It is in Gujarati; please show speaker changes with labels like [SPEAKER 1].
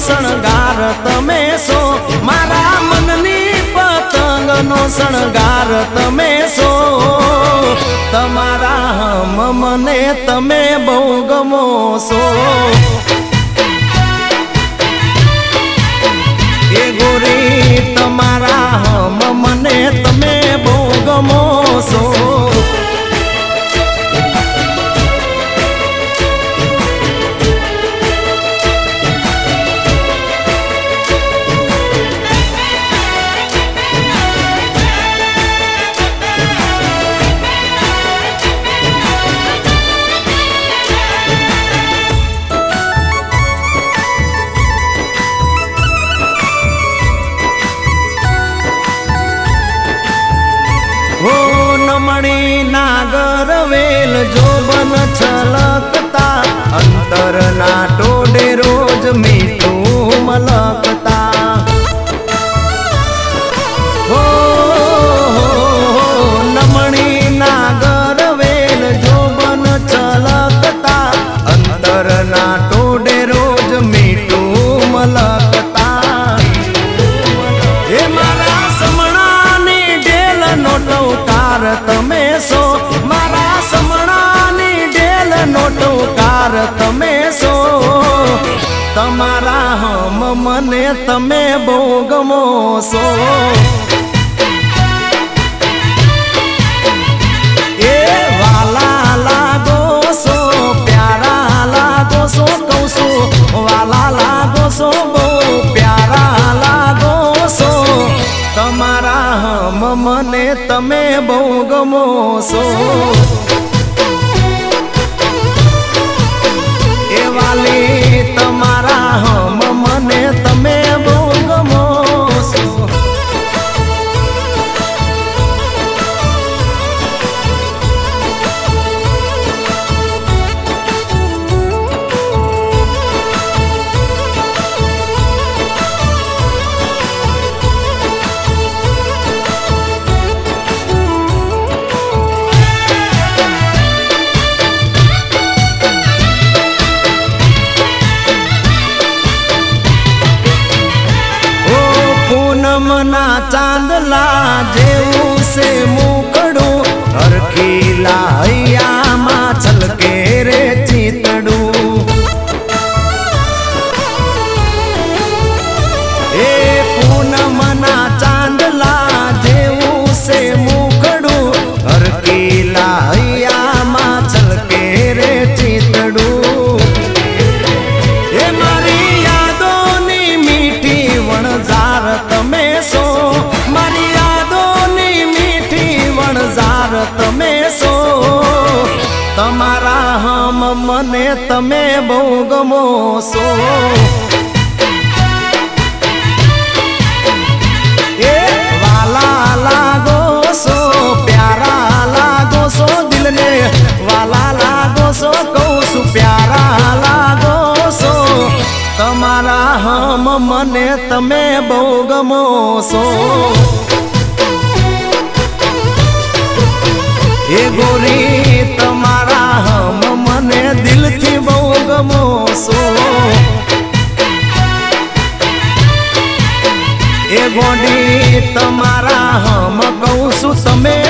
[SPEAKER 1] શણગાર તમે છો, મારા મનની પતંગનો શણગાર તમે છો, તમારા હમ મને તમે બહુ ગમો છો। એ ગોરી તમારા હમ મને તમે બહુ ગમો છો। નમણી નાગર વેલ જોબન છલકતા, અંતર ના ટોડે રોજ મીઠું મલકતા। હો નમણી નાગર વેલ જોબન છલકતા, અંતર ના ટોડે રોજ મીઠું મલકતા। એ મારા સમણાની ઢેલ નો ટોકાર તમે છો, મારા સમણાની ઢેલ નો ટોકાર તમે છો, તમારા હમ મને તમે બહુ ગમો છો। એ વાલા લાગો છો, પ્યારા લાગો છો, કહું છું વાલા લાગો છો, બહુ પ્યારા લાગો છો, તમારા હમ મને તમે બહુ ગમો છો। એ વાલી તમારા હમ મને તમે બહુ ગમો છો। પૂનમના ચાંદલા જેવું છે મુકડું, હરખીલા હૈયામાં છલકે રે ચિતડું। એ પૂનમના ચાંદલા જેવું છે મુકડું, હરખીલા હૈયામાં છલકે રે ચિતડું। એ મારી યાદોની મીઠી વણઝાર તમે છો, મારી યાદોની મીઠી વણઝાર તમે છો, તમારા હમ મને તમે બહુ ગમો છો। એ વાલા લાગો છો, પ્યારા લાગો છો, દિલને વાલા લાગો છો, કહું છું પ્યારા લાગો છો, તમારા હમ મને તમે બહુ ગમો છો। એ ગોરી તમારા હમ મને દિલથી બહુ ગમો છો। એ ગોડી તમારા હમ કહું છું તમે